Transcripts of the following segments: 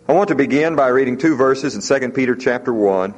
I want to begin by reading two verses in 2 Peter chapter 1.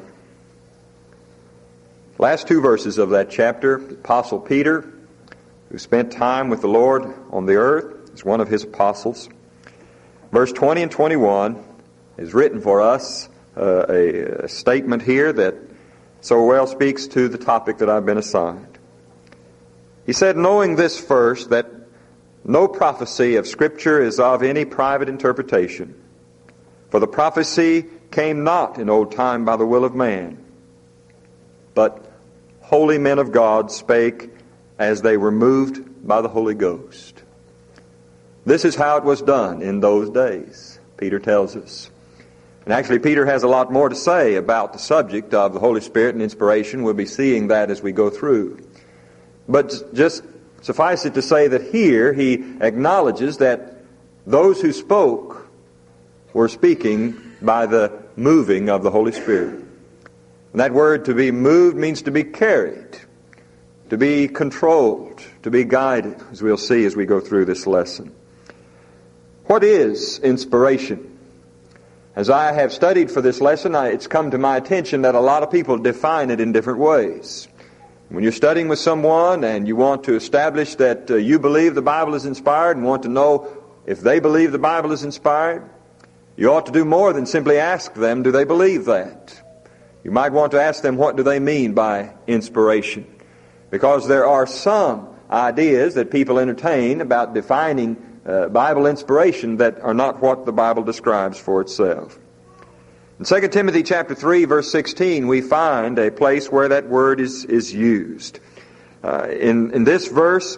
Last two verses of that chapter. The Apostle Peter, who spent time with the Lord on the earth, is one of his apostles. Verse 20 and 21 is written for us a statement here that so well speaks to the topic that I've been assigned. He said, knowing this first, that no prophecy of Scripture is of any private interpretation. For the prophecy came not in old time by the will of man, but holy men of God spake as they were moved by the Holy Ghost. This is how it was done in those days, Peter tells us. And actually, Peter has a lot more to say about the subject of the Holy Spirit and inspiration. We'll be seeing that as we go through. But just suffice it to say that here he acknowledges that those who spoke were speaking by the moving of the Holy Spirit. And that word to be moved means to be carried, to be controlled, to be guided, as we'll see as we go through this lesson. What is inspiration? As I have studied for this lesson, it's come to my attention that a lot of people define it in different ways. When you're studying with someone and you want to establish that you believe the Bible is inspired and want to know if they believe the Bible is inspired, you ought to do more than simply ask them, do they believe that? You might want to ask them, what do they mean by inspiration? Because there are some ideas that people entertain about defining Bible inspiration that are not what the Bible describes for itself. In 2 Timothy chapter 3, verse 16, we find a place where that word is used. In this verse,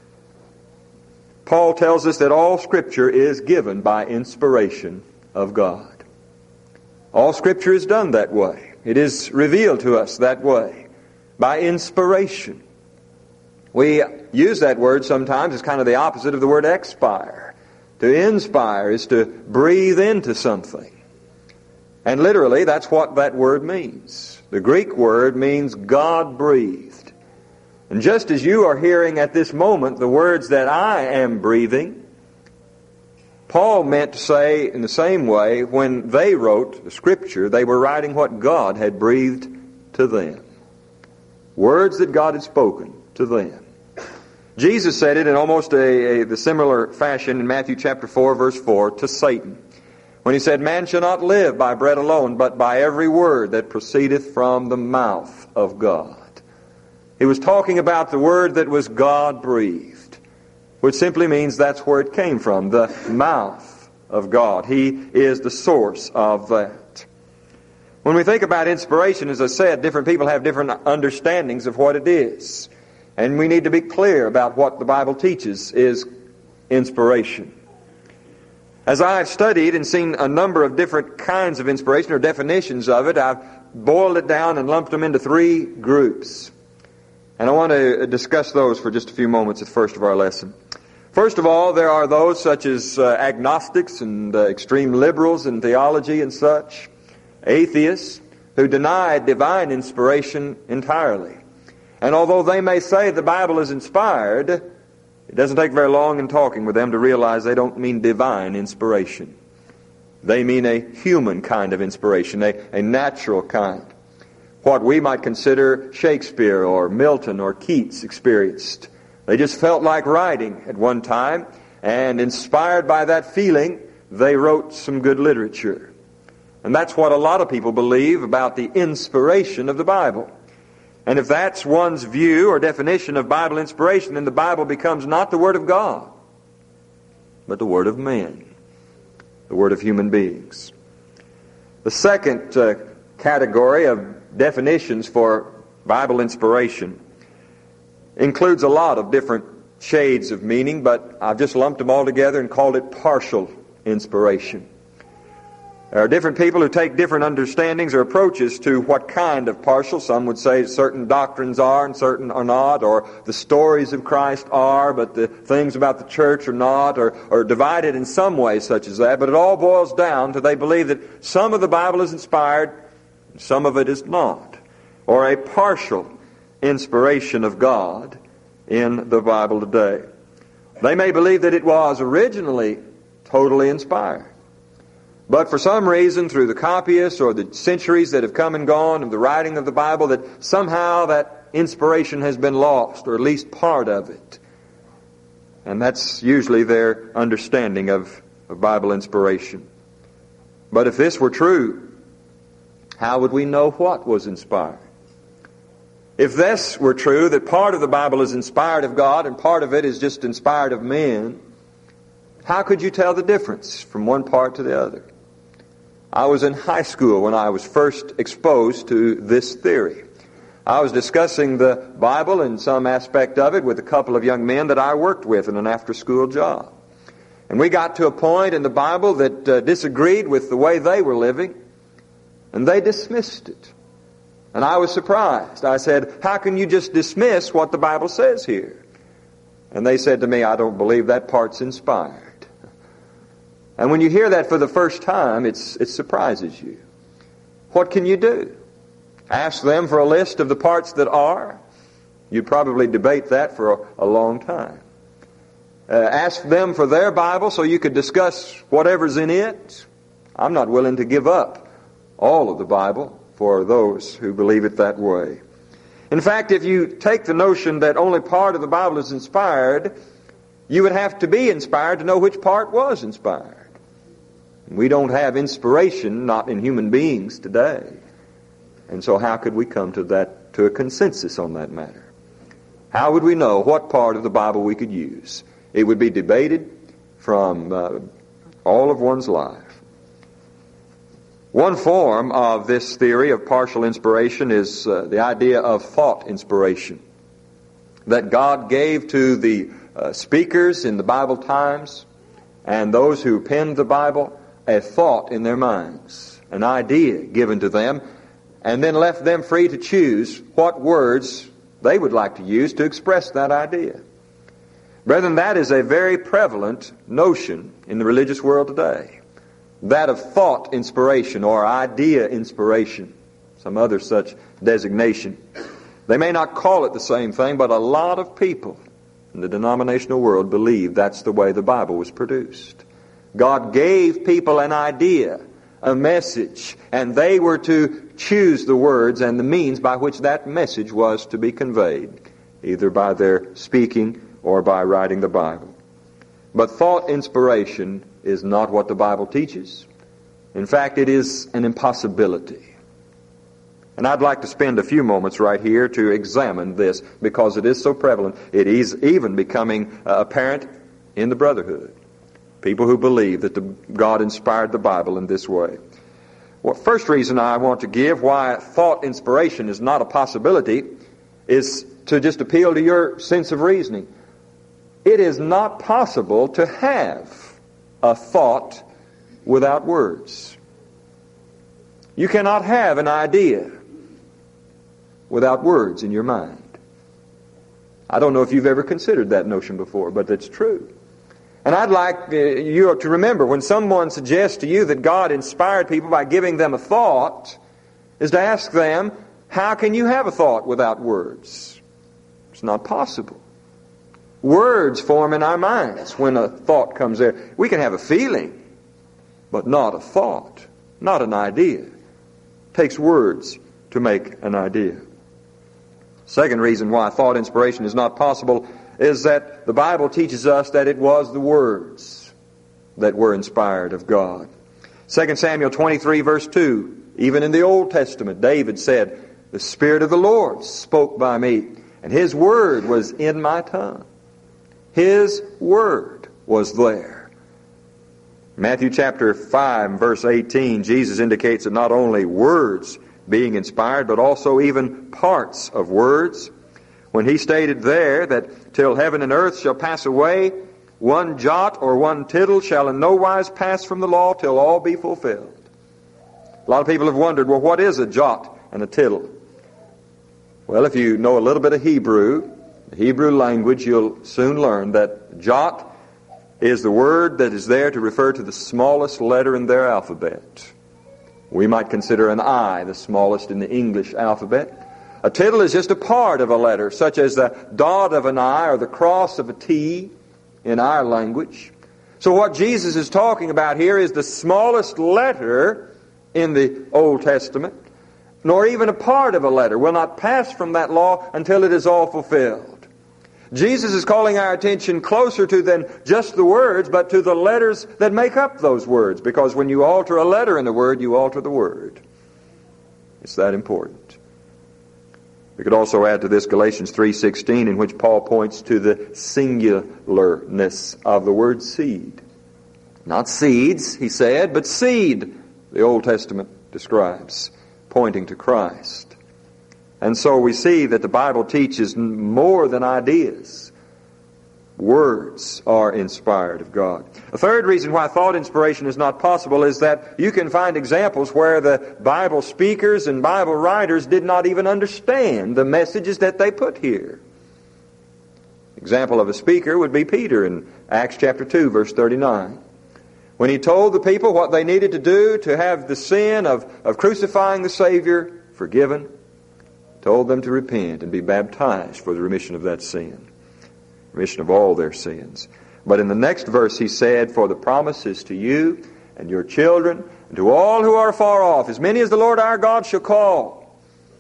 Paul tells us that all Scripture is given by inspiration of God. All Scripture is done that way. It is revealed to us that way, by inspiration. We use that word sometimes as kind of the opposite of the word expire. To inspire is to breathe into something. And literally, that's what that word means. The Greek word means God breathed. And just as you are hearing at this moment the words that I am breathing, Paul meant to say in the same way, when they wrote the Scripture, they were writing what God had breathed to them. Words that God had spoken to them. Jesus said it in almost the similar fashion in Matthew chapter 4, verse 4, to Satan, when he said, man shall not live by bread alone, but by every word that proceedeth from the mouth of God. He was talking about the word that was God-breathed, which simply means that's where it came from, the mouth of God. He is the source of that. When we think about inspiration, as I said, different people have different understandings of what it is. And we need to be clear about what the Bible teaches is inspiration. As I've studied and seen a number of different kinds of inspiration or definitions of it, I've boiled it down and lumped them into three groups. And I want to discuss those for just a few moments at the first of our lesson. First of all, there are those such as agnostics and extreme liberals in theology and such, atheists, who deny divine inspiration entirely. And although they may say the Bible is inspired, it doesn't take very long in talking with them to realize they don't mean divine inspiration. They mean a human kind of inspiration, a natural kind. What we might consider Shakespeare or Milton or Keats experienced. They just felt like writing at one time, and inspired by that feeling, they wrote some good literature. And that's what a lot of people believe about the inspiration of the Bible. And if that's one's view or definition of Bible inspiration, then the Bible becomes not the Word of God, but the Word of men, the Word of human beings. The second category of definitions for Bible inspiration includes a lot of different shades of meaning, but I've just lumped them all together and called it partial inspiration. There are different people who take different understandings or approaches to what kind of partial. Some would say certain doctrines are and certain are not, or the stories of Christ are, but the things about the church are not, or divided in some way such as that. But it all boils down to they believe that some of the Bible is inspired, and some of it is not, or a partial inspiration of God in the Bible today. They may believe that it was originally totally inspired. But for some reason, through the copyists or the centuries that have come and gone of the writing of the Bible, that somehow that inspiration has been lost, or at least part of it. And that's usually their understanding of Bible inspiration. But if this were true, how would we know what was inspired? If this were true, that part of the Bible is inspired of God and part of it is just inspired of men, how could you tell the difference from one part to the other? I was in high school when I was first exposed to this theory. I was discussing the Bible and some aspect of it with a couple of young men that I worked with in an after-school job. And we got to a point in the Bible that disagreed with the way they were living, and they dismissed it. And I was surprised. I said, how can you just dismiss what the Bible says here? And they said to me, I don't believe that part's inspired. And when you hear that for the first time, it surprises you. What can you do? Ask them for a list of the parts that are? You'd probably debate that for a long time. Ask them for their Bible so you could discuss whatever's in it? I'm not willing to give up all of the Bible for those who believe it that way. In fact, if you take the notion that only part of the Bible is inspired, you would have to be inspired to know which part was inspired. We don't have inspiration, not in human beings today. And so how could we come to a consensus on that matter? How would we know what part of the Bible we could use? It would be debated from all of one's life. One form of this theory of partial inspiration is the idea of thought inspiration. That God gave to the speakers in the Bible times and those who penned the Bible a thought in their minds, an idea given to them, and then left them free to choose what words they would like to use to express that idea. Brethren, that is a very prevalent notion in the religious world today. That of thought inspiration or idea inspiration, some other such designation. They may not call it the same thing, but a lot of people in the denominational world believe that's the way the Bible was produced. God gave people an idea, a message, and they were to choose the words and the means by which that message was to be conveyed, either by their speaking or by writing the Bible. But thought inspiration is not what the Bible teaches. In fact, it is an impossibility. And I'd like to spend a few moments right here to examine this because it is so prevalent. It is even becoming apparent in the brotherhood. People who believe that God inspired the Bible in this way. Well, first reason I want to give why thought inspiration is not a possibility is to just appeal to your sense of reasoning. It is not possible to have a thought without words. You cannot have an idea without words in your mind. I don't know if you've ever considered that notion before, but it's true. And I'd like you to remember, when someone suggests to you that God inspired people by giving them a thought, is to ask them, how can you have a thought without words? It's not possible. Words form in our minds when a thought comes there. We can have a feeling, but not a thought, not an idea. It takes words to make an idea. Second reason why thought inspiration is not possible is that the Bible teaches us that it was the words that were inspired of God. 2 Samuel 23 verse 2, even in the Old Testament, David said, the Spirit of the Lord spoke by me, and His word was in my tongue. His word was there. Matthew chapter 5 verse 18, Jesus indicates that not only words being inspired, but also even parts of words. When He stated there that till heaven and earth shall pass away, one jot or one tittle shall in no wise pass from the law till all be fulfilled. A lot of people have wondered, well, what is a jot and a tittle? Well, if you know a little bit of Hebrew, the Hebrew language, you'll soon learn that jot is the word that is there to refer to the smallest letter in their alphabet. We might consider an I the smallest in the English alphabet. A tittle is just a part of a letter, such as the dot of an I or the cross of a T in our language. So what Jesus is talking about here is the smallest letter in the Old Testament, nor even a part of a letter, will not pass from that law until it is all fulfilled. Jesus is calling our attention closer to than just the words, but to the letters that make up those words. Because when you alter a letter in the Word, you alter the Word. It's that important. We could also add to this Galatians 3:16, in which Paul points to the singularness of the word seed. Not seeds, he said, but seed, the Old Testament describes, pointing to Christ. And so we see that the Bible teaches more than ideas. Words are inspired of God. A third reason why thought inspiration is not possible is that you can find examples where the Bible speakers and Bible writers did not even understand the messages that they put here. Example of a speaker would be Peter in Acts chapter 2, verse 39. When he told the people what they needed to do to have the sin of crucifying the Savior forgiven, told them to repent and be baptized for the remission of that sin. Remission of all their sins. But in the next verse he said, for the promise is to you and your children, and to all who are far off, as many as the Lord our God shall call.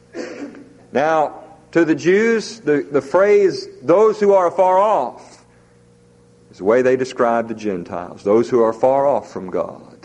Now, to the Jews, the phrase, those who are far off, is the way they describe the Gentiles, those who are far off from God.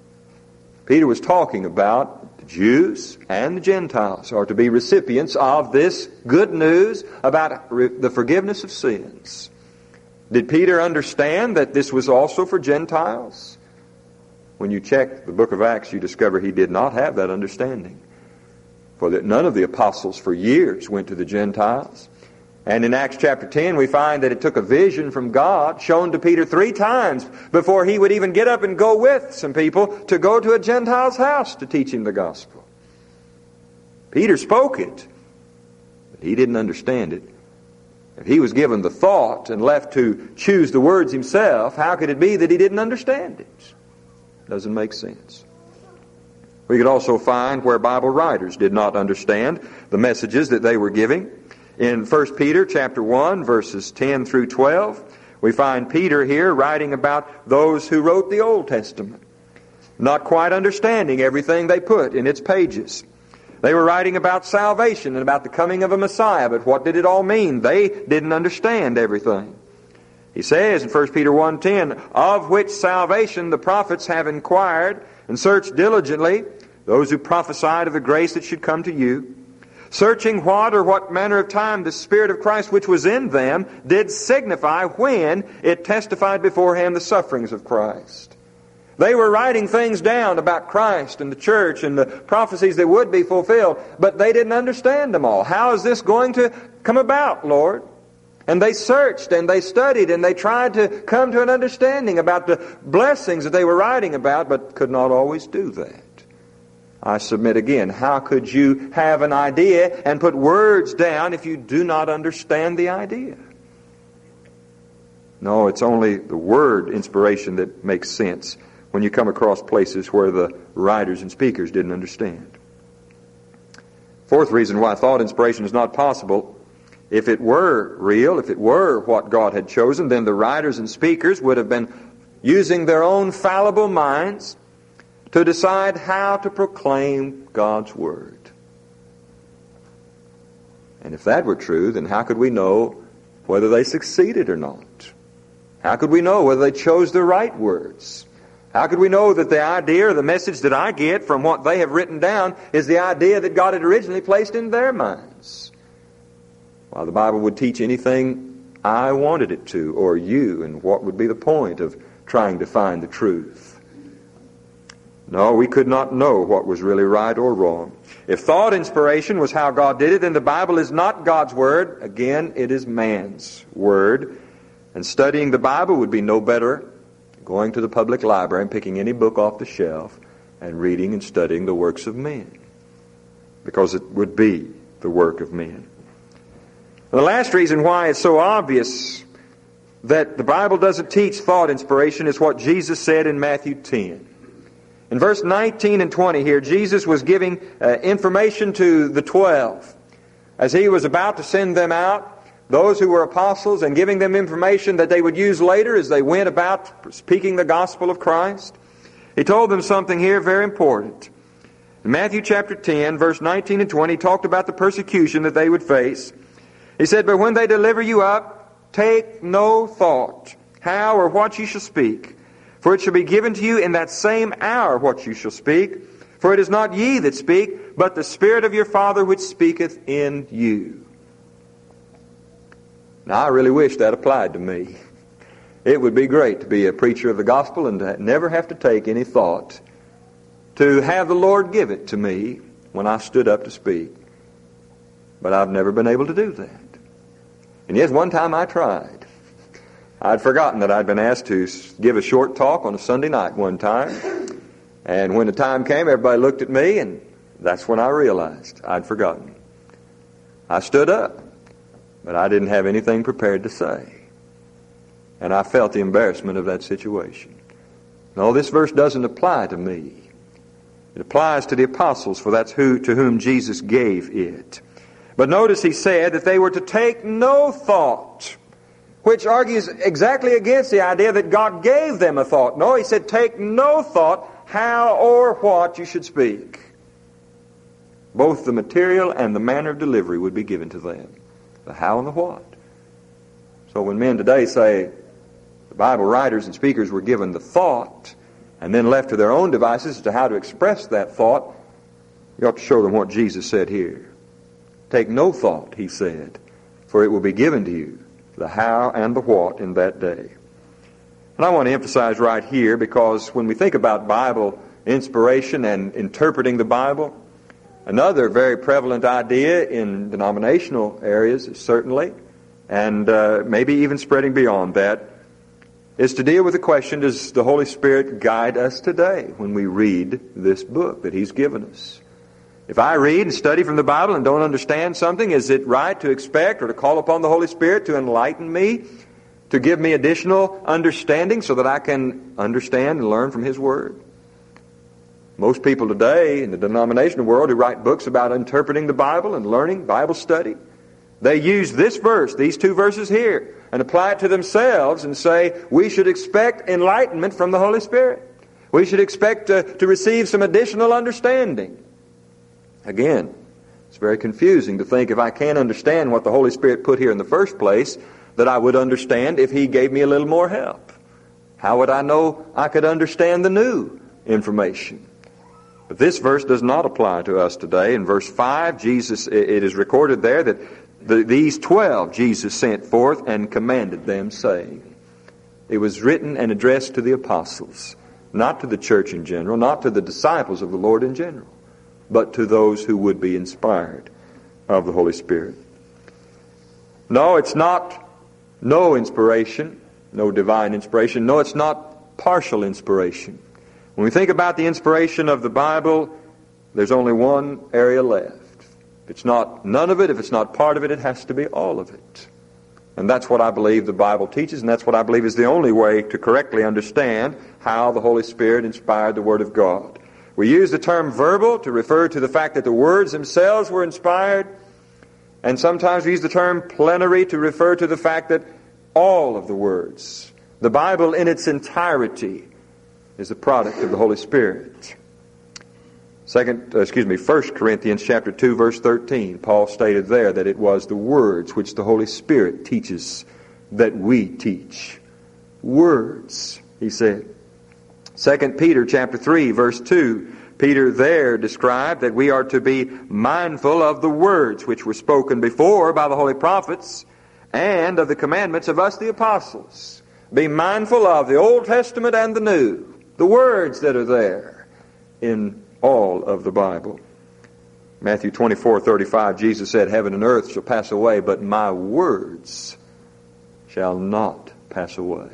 Peter was talking about the Jews and the Gentiles are to be recipients of this good news about the forgiveness of sins. Did Peter understand that this was also for Gentiles? When you check the book of Acts, you discover he did not have that understanding. For that none of the apostles for years went to the Gentiles. And in Acts chapter 10, we find that it took a vision from God shown to Peter 3 times before he would even get up and go with some people to go to a Gentile's house to teach him the gospel. Peter spoke it, but he didn't understand it. If he was given the thought and left to choose the words himself, how could it be that he didn't understand it? Doesn't make sense. We could also find where Bible writers did not understand the messages that they were giving. In 1 Peter chapter 1, verses 10 through 12, we find Peter here writing about those who wrote the Old Testament, not quite understanding everything they put in its pages. They were writing about salvation and about the coming of a Messiah, but what did it all mean? They didn't understand everything. He says in 1 Peter 1:10, of which salvation the prophets have inquired and searched diligently, those who prophesied of the grace that should come to you, searching what manner of time the Spirit of Christ which was in them did signify when it testified beforehand the sufferings of Christ. They were writing things down about Christ and the church and the prophecies that would be fulfilled, but they didn't understand them all. How is this going to come about, Lord? And they searched and they studied and they tried to come to an understanding about the blessings that they were writing about, but could not always do that. I submit again, how could you have an idea and put words down if you do not understand the idea? No, it's only the word inspiration that makes sense when you come across places where the writers and speakers didn't understand. Fourth reason why thought inspiration is not possible, if it were real, if it were what God had chosen, then the writers and speakers would have been using their own fallible minds to decide how to proclaim God's Word. And if that were true, then how could we know whether they succeeded or not? How could we know whether they chose the right words? How could we know that the idea or the message that I get from what they have written down is the idea that God had originally placed in their minds? While the Bible would teach anything I wanted it to, or you, and what would be the point of trying to find the truth? No, we could not know what was really right or wrong. If thought inspiration was how God did it, then the Bible is not God's Word. Again, it is man's Word. And studying the Bible would be no better than going to the public library and picking any book off the shelf and reading and studying the works of men. Because it would be the work of men. The last reason why it's so obvious that the Bible doesn't teach thought inspiration is what Jesus said in Matthew 10. In verse 19 and 20 here, Jesus was giving information to the 12. As he was about to send them out, those who were apostles and giving them information that they would use later as they went about speaking the gospel of Christ. He told them something here very important. In Matthew chapter 10, verse 19 and 20, he talked about the persecution that they would face. He said, "But when they deliver you up, take no thought how or what you shall speak. For it shall be given to you in that same hour what you shall speak. For it is not ye that speak, but the Spirit of your Father which speaketh in you." Now, I really wish that applied to me. It would be great to be a preacher of the gospel and to never have to take any thought, to have the Lord give it to me when I stood up to speak. But I've never been able to do that. And yes, one time I tried. I'd forgotten that I'd been asked to give a short talk on a Sunday night one time. And when the time came, everybody looked at me, and that's when I realized I'd forgotten. I stood up, but I didn't have anything prepared to say. And I felt the embarrassment of that situation. No, this verse doesn't apply to me. It applies to the apostles, for that's to whom Jesus gave it. But notice he said that they were to take no thought, which argues exactly against the idea that God gave them a thought. No, he said take no thought how or what you should speak. Both the material and the manner of delivery would be given to them. The how and the what. So when men today say the Bible writers and speakers were given the thought and then left to their own devices as to how to express that thought, you ought to show them what Jesus said here. Take no thought, he said, for it will be given to you, the how and the what in that day. And I want to emphasize right here, because when we think about Bible inspiration and interpreting the Bible, another very prevalent idea in denominational areas is certainly, and maybe even spreading beyond that, is to deal with the question, does the Holy Spirit guide us today when we read this book that He's given us? If I read and study from the Bible and don't understand something, is it right to expect or to call upon the Holy Spirit to enlighten me, to give me additional understanding so that I can understand and learn from His Word? Most people today in the denominational world who write books about interpreting the Bible and learning Bible study, they use this verse, these two verses here, and apply it to themselves and say, we should expect enlightenment from the Holy Spirit. We should expect to receive some additional understanding. Again, it's very confusing to think if I can't understand what the Holy Spirit put here in the first place, that I would understand if He gave me a little more help. How would I know I could understand the new information? But this verse does not apply to us today. In verse 5, it is recorded there that these 12 Jesus sent forth and commanded them, saying. It was written and addressed to the apostles, not to the church in general, not to the disciples of the Lord in general, but to those who would be inspired of the Holy Spirit. No, it's not no inspiration, no divine inspiration. No, it's not partial inspiration. When we think about the inspiration of the Bible, there's only one area left. If it's not none of it, if it's not part of it, it has to be all of it. And that's what I believe the Bible teaches, and that's what I believe is the only way to correctly understand how the Holy Spirit inspired the Word of God. We use the term verbal to refer to the fact that the words themselves were inspired, and sometimes we use the term plenary to refer to the fact that all of the words, the Bible in its entirety, is a product of the Holy Spirit. 1 Corinthians chapter 2, verse 13, Paul stated there that it was the words which the Holy Spirit teaches that we teach. Words, he said. 2 Peter chapter 3, verse 2, Peter there described that we are to be mindful of the words which were spoken before by the holy prophets and of the commandments of us the apostles. Be mindful of the Old Testament and the New, the words that are there in all of the Bible. Matthew 24:35, Jesus said, heaven and earth shall pass away, but my words shall not pass away.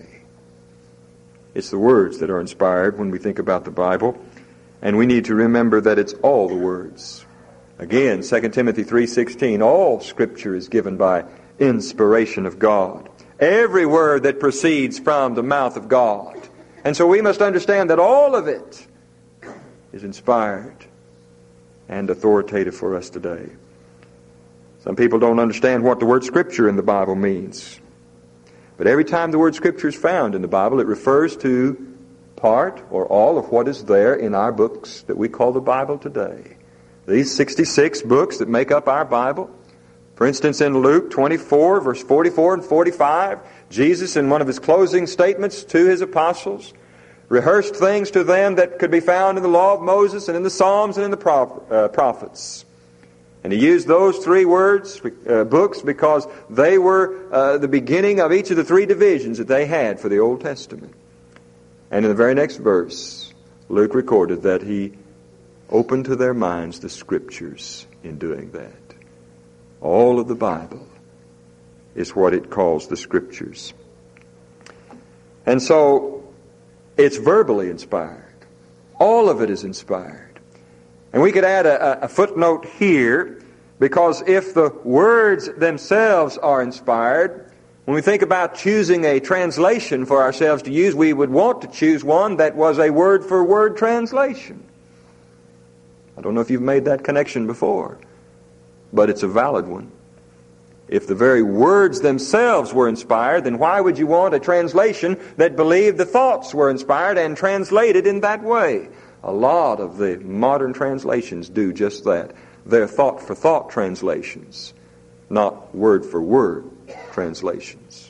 It's the words that are inspired when we think about the Bible. And we need to remember that it's all the words. Again, 2 Timothy 3:16, all Scripture is given by inspiration of God. Every word that proceeds from the mouth of God. And so we must understand that all of it is inspired and authoritative for us today. Some people don't understand what the word Scripture in the Bible means. But every time the word Scripture is found in the Bible, it refers to part or all of what is there in our books that we call the Bible today. These 66 books that make up our Bible. For instance, in Luke 24, verse 44 and 45, Jesus, in one of his closing statements to his apostles, rehearsed things to them that could be found in the law of Moses and in the Psalms and in the prophets. And he used those three books, because they were the beginning of each of the three divisions that they had for the Old Testament. And in the very next verse, Luke recorded that he opened to their minds the Scriptures in doing that. All of the Bible is what it calls the Scriptures. And so, it's verbally inspired. All of it is inspired. And we could add a footnote here, because if the words themselves are inspired, when we think about choosing a translation for ourselves to use, we would want to choose one that was a word-for-word translation. I don't know if you've made that connection before, but it's a valid one. If the very words themselves were inspired, then why would you want a translation that believed the thoughts were inspired and translated in that way? A lot of the modern translations do just that. They're thought-for-thought translations, not word-for-word translations.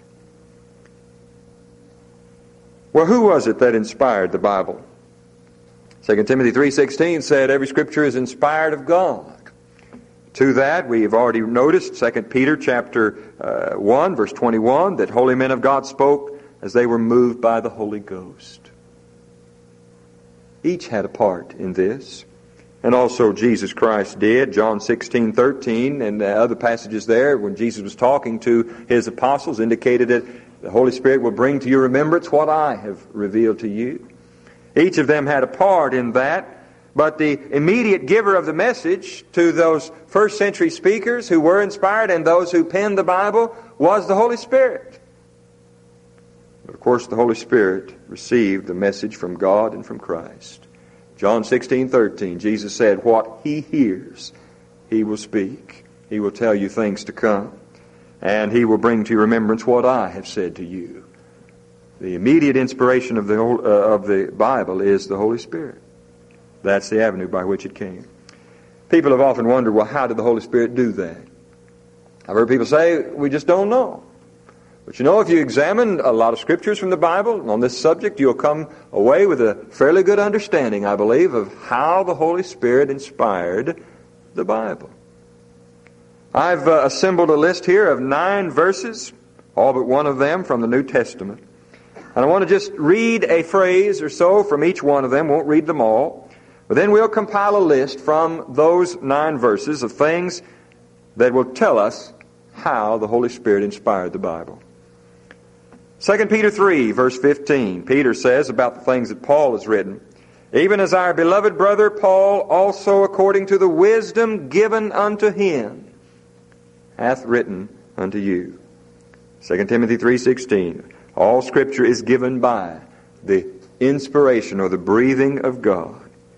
Well, who was it that inspired the Bible? 2 Timothy 3:16 said every Scripture is inspired of God. To that, we have already noticed 2 Peter chapter 1, verse 21, that holy men of God spoke as they were moved by the Holy Ghost. Each had a part in this. And also Jesus Christ did. John 16:13 and the other passages there, when Jesus was talking to his apostles, indicated that the Holy Spirit will bring to your remembrance what I have revealed to you. Each of them had a part in that, but the immediate giver of the message to those first century speakers who were inspired and those who penned the Bible was the Holy Spirit. But of course the Holy Spirit received the message from God and from Christ. John 16:13, Jesus said, what he hears, he will speak. He will tell you things to come. And he will bring to your remembrance what I have said to you. The immediate inspiration of the Bible is the Holy Spirit. That's the avenue by which it came. People have often wondered, well, how did the Holy Spirit do that? I've heard people say, we just don't know. But you know, if you examine a lot of scriptures from the Bible on this subject, you'll come away with a fairly good understanding, I believe, of how the Holy Spirit inspired the Bible. I've assembled a list here of 9 verses, all but one of them from the New Testament. And I want to just read a phrase or so from each one of them. Won't read them all. But then we'll compile a list from those 9 verses of things that will tell us how the Holy Spirit inspired the Bible. 2 Peter 3, verse 15, Peter says about the things that Paul has written, even as our beloved brother Paul also according to the wisdom given unto him hath written unto you. 2 Timothy 3:16, all Scripture is given by the inspiration or the breathing of God.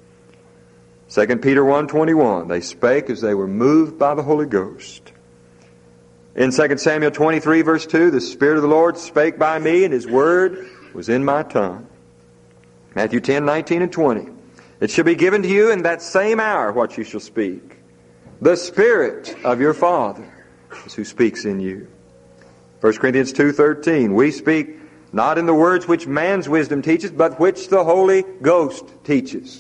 2 Peter 1:21, they spake as they were moved by the Holy Ghost. In 2 Samuel 23, verse 2, the Spirit of the Lord spake by me, and His word was in my tongue. Matthew 10:19 and 20, it shall be given to you in that same hour what you shall speak. The Spirit of your Father is who speaks in you. 1 Corinthians 2:13, we speak not in the words which man's wisdom teaches, but which the Holy Ghost teaches.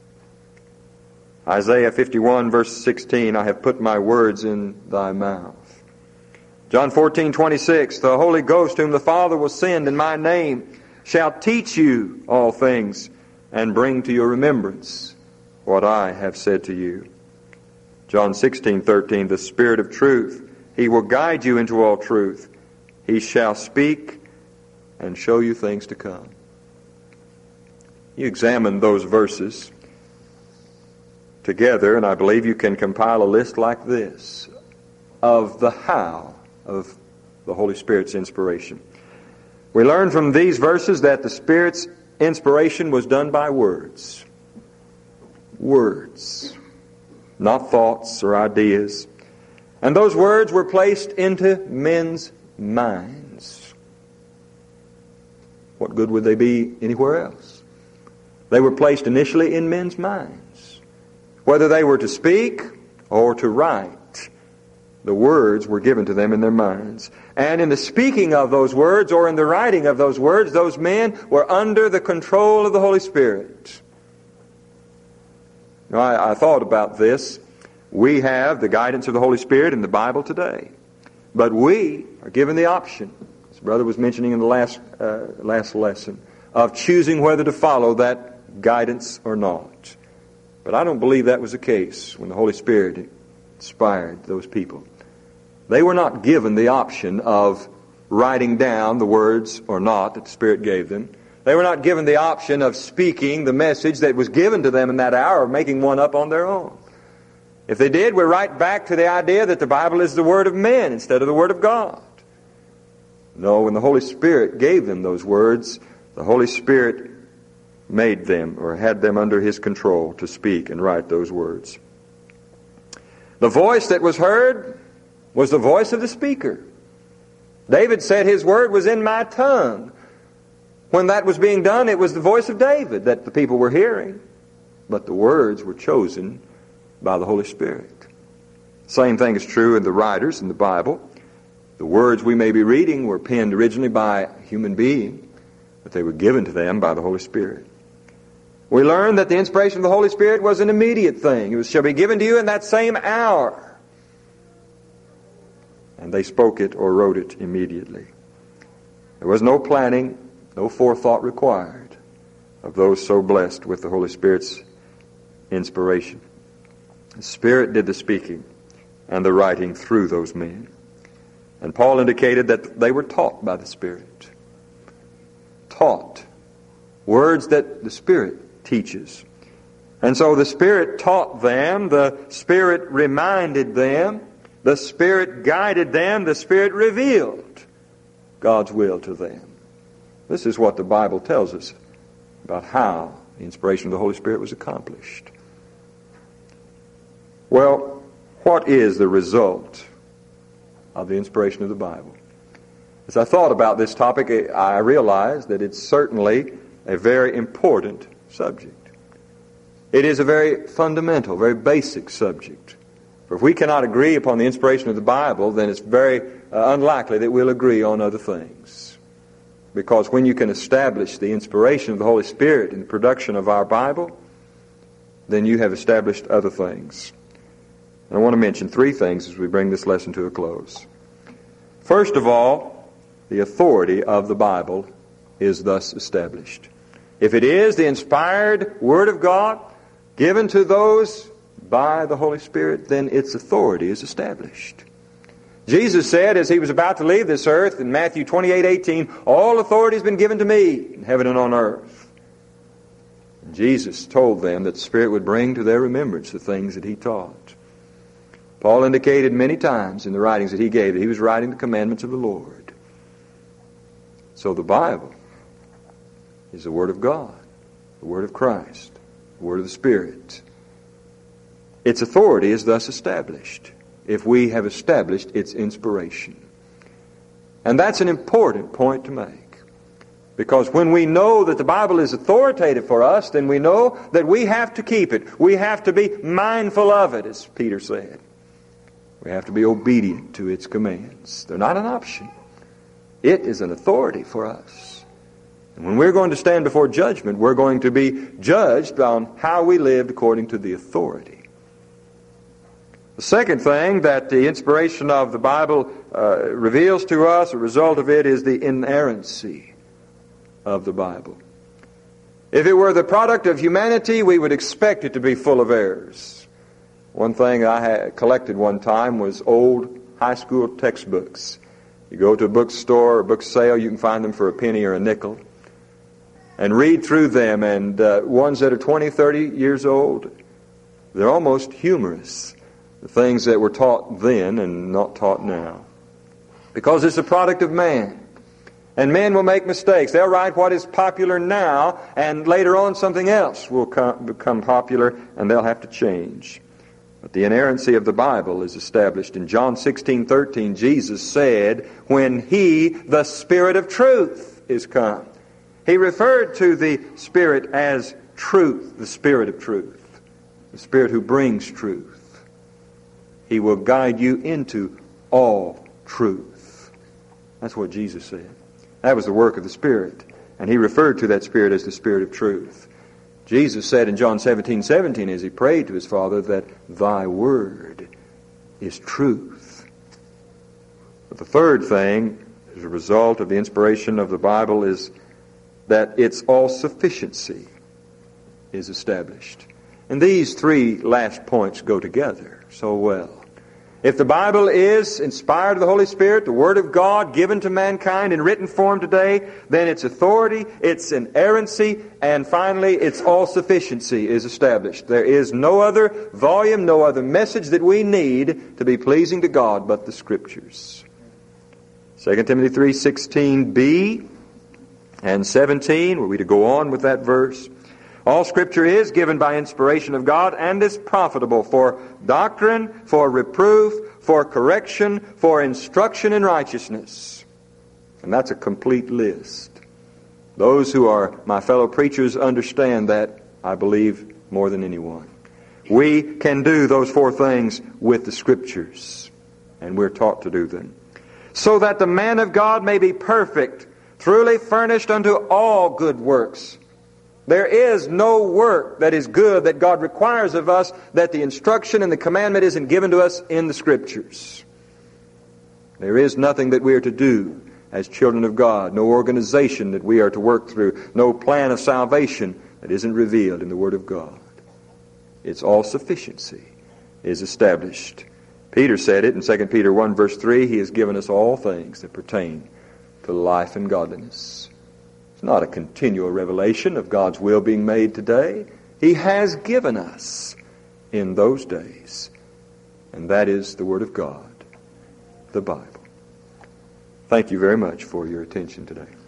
Isaiah 51, verse 16, I have put my words in thy mouth. John 14:26, the Holy Ghost whom the Father will send in my name shall teach you all things and bring to your remembrance what I have said to you. John 16:13, the Spirit of truth, He will guide you into all truth. He shall speak and show you things to come. You examine those verses together, and I believe you can compile a list like this of the how of the Holy Spirit's inspiration. We learn from these verses that the Spirit's inspiration was done by words. Words. Not thoughts or ideas. And those words were placed into men's minds. What good would they be anywhere else? They were placed initially in men's minds. Whether they were to speak or to write, the words were given to them in their minds. And in the speaking of those words or in the writing of those words, those men were under the control of the Holy Spirit. Now, I thought about this. We have the guidance of the Holy Spirit in the Bible today. But we are given the option, as Brother was mentioning in the last lesson, of choosing whether to follow that guidance or not. But I don't believe that was the case when the Holy Spirit inspired those people. They were not given the option of writing down the words or not that the Spirit gave them. They were not given the option of speaking the message that was given to them in that hour, or making one up on their own. If they did, we're right back to the idea that the Bible is the Word of men instead of the Word of God. No, when the Holy Spirit gave them those words, the Holy Spirit made them or had them under His control to speak and write those words. The voice that was heard was the voice of the speaker. David said, "His word was in my tongue." When that was being done, it was the voice of David that the people were hearing. But the words were chosen by the Holy Spirit. Same thing is true in the writers in the Bible. The words we may be reading were penned originally by a human being, but they were given to them by the Holy Spirit. We learn that the inspiration of the Holy Spirit was an immediate thing. It shall be given to you in that same hour. And they spoke it or wrote it immediately. There was no planning, no forethought required of those so blessed with the Holy Spirit's inspiration. The Spirit did the speaking and the writing through those men. And Paul indicated that they were taught by the Spirit. Taught. Words that the Spirit teaches. And so the Spirit taught them, the Spirit reminded them, the Spirit guided them, the Spirit revealed God's will to them. This is what the Bible tells us about how the inspiration of the Holy Spirit was accomplished. Well, what is the result of the inspiration of the Bible? As I thought about this topic, I realized that it's certainly a very important subject. It is a very fundamental, very basic subject. For if we cannot agree upon the inspiration of the Bible, then it's very unlikely that we'll agree on other things. Because when you can establish the inspiration of the Holy Spirit in the production of our Bible, then you have established other things. And I want to mention three things as we bring this lesson to a close. First of all, the authority of the Bible is thus established. If it is the inspired Word of God given to those by the Holy Spirit, then its authority is established. Jesus said as He was about to leave this earth in Matthew 28:18, "All authority has been given to me in heaven and on earth." And Jesus told them that the Spirit would bring to their remembrance the things that He taught. Paul indicated many times in the writings that he gave that he was writing the commandments of the Lord. So the Bible is the Word of God, the Word of Christ, the Word of the Spirit. Its authority is thus established if we have established its inspiration. And that's an important point to make. Because when we know that the Bible is authoritative for us, then we know that we have to keep it. We have to be mindful of it, as Peter said. We have to be obedient to its commands. They're not an option. It is an authority for us. And when we're going to stand before judgment, we're going to be judged on how we lived according to the authority. The second thing that the inspiration of the Bible reveals to us, a result of it, is the inerrancy of the Bible. If it were the product of humanity, we would expect it to be full of errors. One thing I had collected one time was old high school textbooks. You go to a bookstore or a book sale, you can find them for a penny or a nickel. And read through them, and ones that are 20, 30 years old, they're almost humorous. The things that were taught then and not taught now. Because it's a product of man. And men will make mistakes. They'll write what is popular now, and later on something else will become popular, and they'll have to change. But the inerrancy of the Bible is established. In John 16:13, Jesus said, when He, the Spirit of truth, is come. He referred to the Spirit as truth, the Spirit of truth, the Spirit who brings truth. He will guide you into all truth. That's what Jesus said. That was the work of the Spirit. And He referred to that Spirit as the Spirit of truth. Jesus said in John 17:17 as He prayed to His Father that Thy Word is truth. But the third thing, as a result of the inspiration of the Bible, is that its all-sufficiency is established. And these three last points go together so well. If the Bible is inspired of the Holy Spirit, the Word of God given to mankind in written form today, then its authority, its inerrancy, and finally its all-sufficiency is established. There is no other volume, no other message that we need to be pleasing to God but the Scriptures. 2 Timothy 3:16b and 17, were we to go on with that verse? All Scripture is given by inspiration of God and is profitable for doctrine, for reproof, for correction, for instruction in righteousness. And that's a complete list. Those who are my fellow preachers understand that, I believe, more than anyone. We can do those four things with the Scriptures, and we're taught to do them. So that the man of God may be perfect, truly furnished unto all good works. There is no work that is good that God requires of us that the instruction and the commandment isn't given to us in the Scriptures. There is nothing that we are to do as children of God, no organization that we are to work through, no plan of salvation that isn't revealed in the Word of God. Its all-sufficiency is established. Peter said it in 2 Peter 1 verse 3, He has given us all things that pertain to life and godliness. Not a continual revelation of God's will being made today. He has given us in those days. And that is the Word of God, the Bible. Thank you very much for your attention today.